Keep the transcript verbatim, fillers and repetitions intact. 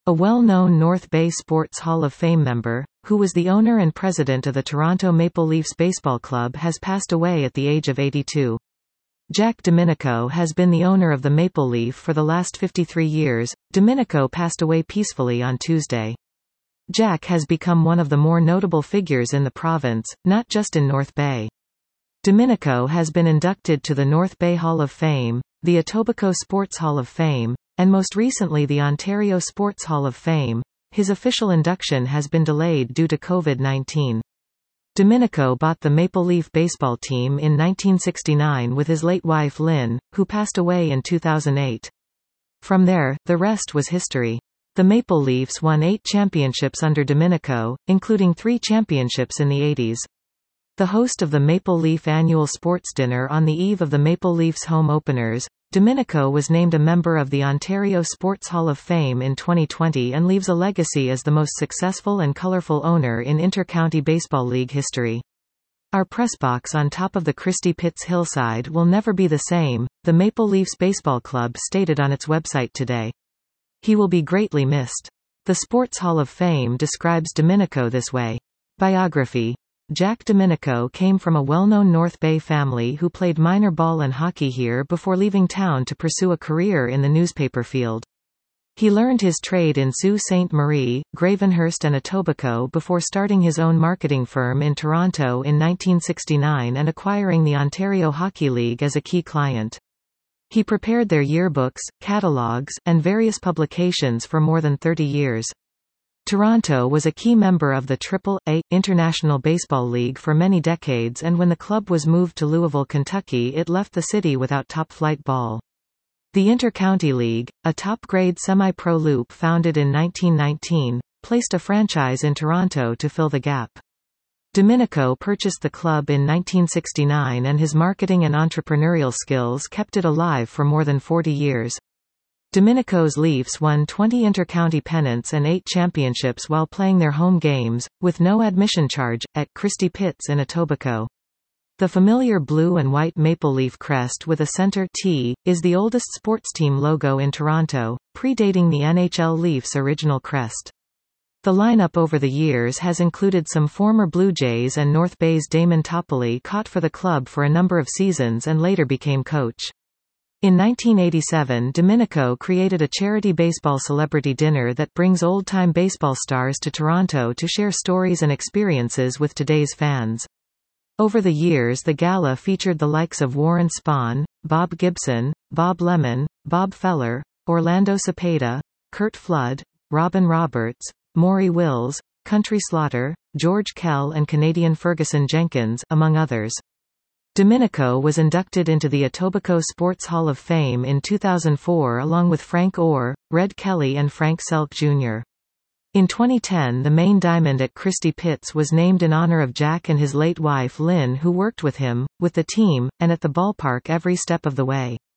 a well-known North Bay Sports Hall of Fame member, who was the owner and president of the Toronto Maple Leafs Baseball Club, has passed away at the age of eighty-two. Jack Domenico has been the owner of the Maple Leaf for the last fifty-three years. Domenico passed away peacefully on Tuesday. Jack has become one of the more notable figures in the province, not just in North Bay. Domenico has been inducted to the North Bay Hall of Fame, the Etobicoke Sports Hall of Fame, and most recently the Ontario Sports Hall of Fame. His official induction has been delayed due to COVID nineteen. Domenico bought the Maple Leaf baseball team in nineteen sixty-nine with his late wife Lynn, who passed away in two thousand eight. From there, the rest was history. The Maple Leafs won eight championships under Domenico, including three championships in the eighties. The host of the Maple Leaf annual sports dinner on the eve of the Maple Leafs home openers, Domenico was named a member of the Ontario Sports Hall of Fame in twenty twenty and leaves a legacy as the most successful and colourful owner in Inter-County Baseball League history. Our pressbox on top of the Christie Pitts hillside will never be the same, the Maple Leafs Baseball Club stated on its website today. He will be greatly missed. The Sports Hall of Fame describes Domenico this way. Biography. Jack Domenico came from a well-known North Bay family who played minor ball and hockey here before leaving town to pursue a career in the newspaper field. He learned his trade in Sault Ste. Marie, Gravenhurst and Etobicoke before starting his own marketing firm in Toronto in nineteen sixty-nine and acquiring the Ontario Hockey League as a key client. He prepared their yearbooks, catalogues, and various publications for more than thirty years. Toronto was a key member of the Triple A International Baseball League for many decades, and when the club was moved to Louisville, Kentucky, it left the city without top-flight ball. The Inter-County League, a top-grade semi-pro loop founded in nineteen nineteen, placed a franchise in Toronto to fill the gap. Domenico purchased the club in nineteen sixty-nine, and his marketing and entrepreneurial skills kept it alive for more than forty years. Domenico's Leafs won twenty inter-county pennants and eight championships while playing their home games, with no admission charge, at Christie Pitts in Etobicoke. The familiar blue and white maple leaf crest with a center T, is the oldest sports team logo in Toronto, predating the N H L Leafs' original crest. The lineup over the years has included some former Blue Jays and North Bay's Damon Toppoli, caught for the club for a number of seasons and later became coach. In nineteen eighty-seven, Domenico created a charity baseball celebrity dinner that brings old-time baseball stars to Toronto to share stories and experiences with today's fans. Over the years, the gala featured the likes of Warren Spahn, Bob Gibson, Bob Lemon, Bob Feller, Orlando Cepeda, Curt Flood, Robin Roberts, Maury Wills, Country Slaughter, George Kell and Canadian Ferguson Jenkins, among others. Domenico was inducted into the Etobicoke Sports Hall of Fame in two thousand four along with Frank Orr, Red Kelly and Frank Selk Junior In twenty ten, the main diamond at Christie Pitts was named in honor of Jack and his late wife Lynn, who worked with him, with the team, and at the ballpark every step of the way.